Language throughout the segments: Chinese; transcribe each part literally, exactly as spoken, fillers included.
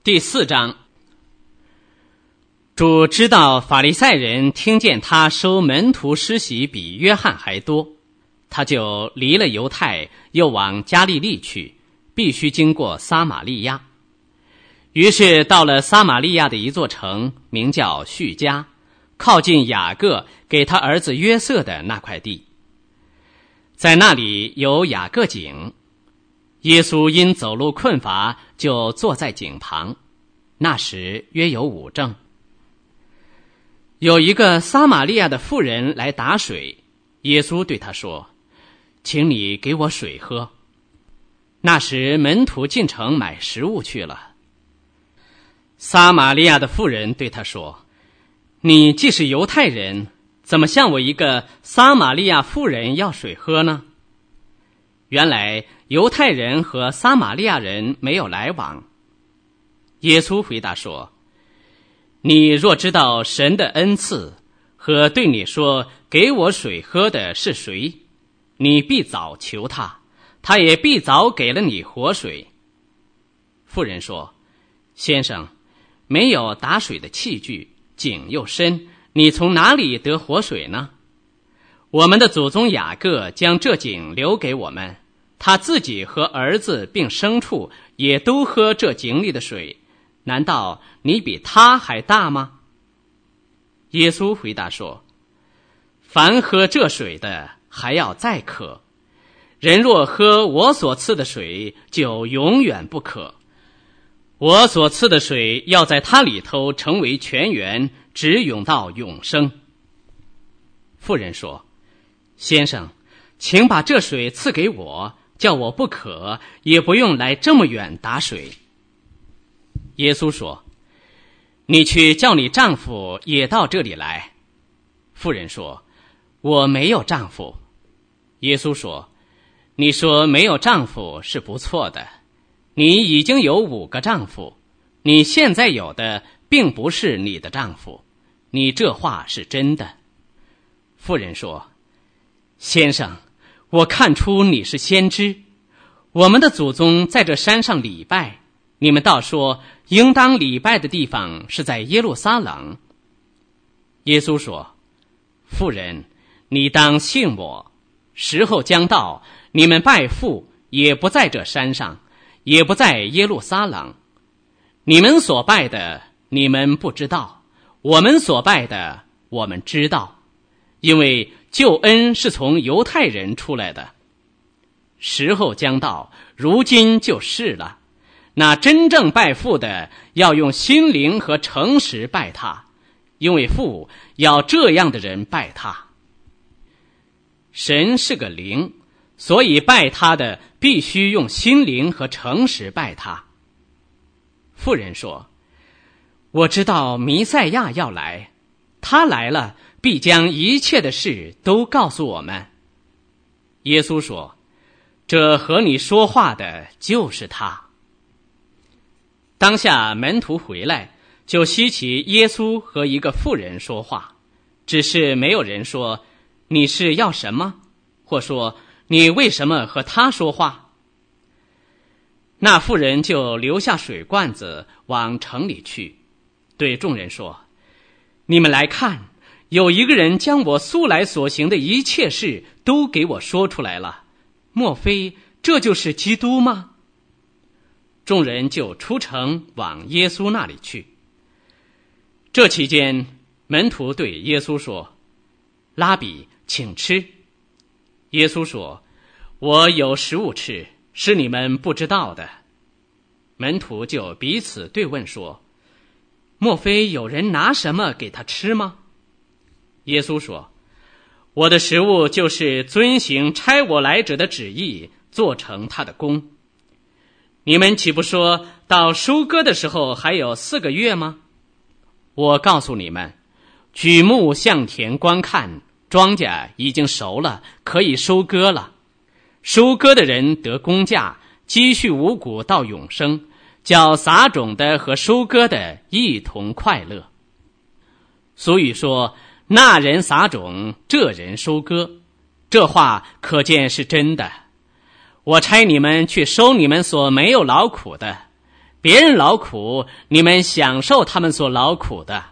第四章。主知道法利赛人听见他收门徒施洗比约翰还多，他就离了犹太，又往加利利去，必须经过撒玛利亚。于是到了撒玛利亚的一座城，名叫叙加，靠近雅各给他儿子约瑟的那块地。在那里有雅各井，耶稣因走路困乏，就坐在井旁。那时约有午正。有一个撒玛利亚的妇人来打水，耶稣对他说：请你给我水喝。那时门徒进城买食物去了。撒玛利亚的妇人对他说：你既是犹太人，怎么向我一个撒玛利亚妇人要水喝呢？原来犹太人和撒玛利亚人没有来往。耶稣回答说：你若知道神的恩赐和对你说给我水喝的是谁，你必早求他，他也必早给了你活水。妇人说：先生，没有打水的器具，井又深，你从哪里得活水呢？我们的祖宗雅各将这井留给我们，他自己和儿子并牲畜也都喝这井里的水，难道你比他还大吗？耶稣回答说：凡喝这水的还要再渴，人若喝我所赐的水，就永远不渴。我所赐的水要在他里头成为泉源，直涌到永生。妇人说：先生，请把这水赐给我，叫我不渴，也不用来这么远打水。耶稣说：你去叫你丈夫也到这里来。妇人说：我没有丈夫。耶稣说：你说没有丈夫是不错的，你已经有五个丈夫，你现在有的并不是你的丈夫，你这话是真的。妇人说：先生，我看出你是先知，我们的祖宗在这山上礼拜，你们倒说应当礼拜的地方是在耶路撒冷。耶稣说：妇人，你当信我，时候将到，你们拜父也不在这山上，也不在耶路撒冷。你们所拜的你们不知道，我们所拜的我们知道，因为救恩是从犹太人出来的。时候将到，如今就是了。那真正拜父的要用心灵和诚实拜他，因为父要这样的人拜他。神是个灵，所以拜他的必须用心灵和诚实拜他。妇人说：我知道弥赛亚要来，他来了，必将一切的事都告诉我们。耶稣说：这和你说话的就是他。当下门徒回来，就稀奇耶稣和一个妇人说话，只是没有人说你是要什么，或说你为什么和他说话。那妇人就留下水罐子往城里去，对众人说：你们来看，有一个人将我素来所行的一切事都给我说出来了，莫非这就是基督吗？众人就出城往耶稣那里去。这期间，门徒对耶稣说：拉比，请吃。耶稣说：我有食物吃，是你们不知道的。门徒就彼此对问说：莫非有人拿什么给他吃吗？耶稣说：我的食物就是遵行差我来者的旨意，做成他的功。你们岂不说到收割的时候还有四个月吗？我告诉你们，举目向田观看，庄稼已经熟了，可以收割了。收割的人得工价，积蓄五谷到永生，叫撒种的和收割的一同快乐。俗语说：那人撒种，这人收割，这话可见是真的。我差你们去收你们所没有劳苦的， 别人劳苦，你们享受他们所劳苦的。”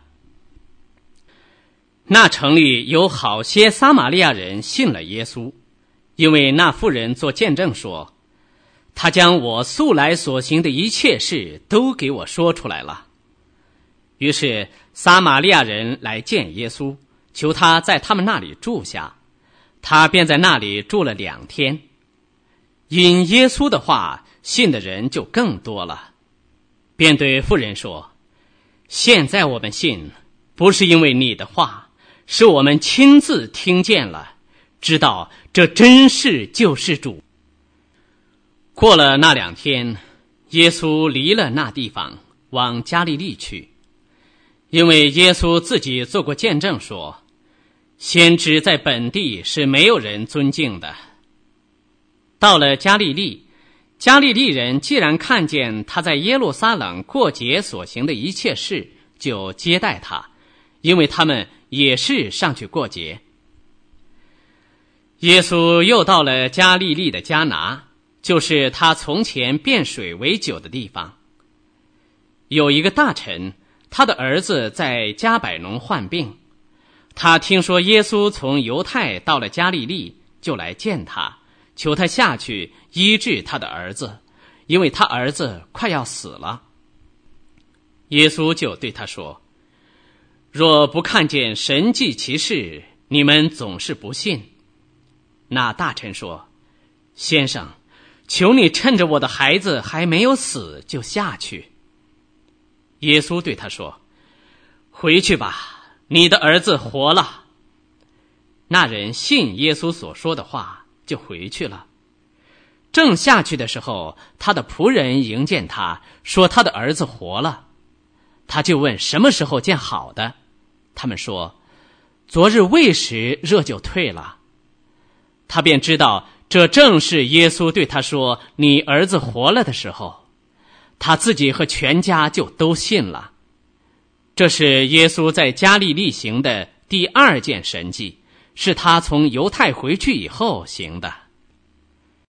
那城里有好些撒玛利亚人信了耶稣，因为那妇人做见证说：“他将我素来所行的一切事都给我说出来了。”于是撒玛利亚人来见耶稣，求他在他们那里住下，他便在那里住了两天。因耶稣的话，信的人就更多了，便对妇人说：“现在我们信，不是因为你的话，是我们亲自听见了，知道这真是救世主。”过了那两天，耶稣离了那地方，往加利利去，因为耶稣自己做过见证说，先知在本地是没有人尊敬的。到了加利利，加利利人既然看见他在耶路撒冷过节所行的一切事，就接待他，因为他们也是上去过节。耶稣又到了加利利的迦拿，就是他从前变水为酒的地方。有一个大臣，他的儿子在加百农患病，他听说耶稣从犹太到了加利利，就来见他，求他下去医治他的儿子，因为他儿子快要死了。耶稣就对他说：“若不看见神迹奇事，你们总是不信。”那大臣说：“先生，求你趁着我的孩子还没有死就下去。”耶稣对他说：“回去吧，你的儿子活了。”那人信耶稣所说的话，就回去了。正下去的时候，他的仆人迎见他，说他的儿子活了。他就问什么时候见好的，他们说：“昨日未时热就退了。”他便知道这正是耶稣对他说：“你儿子活了”的时候，他自己和全家就都信了。这是耶稣在加利利行的第二件神迹，是他从犹太回去以后行的。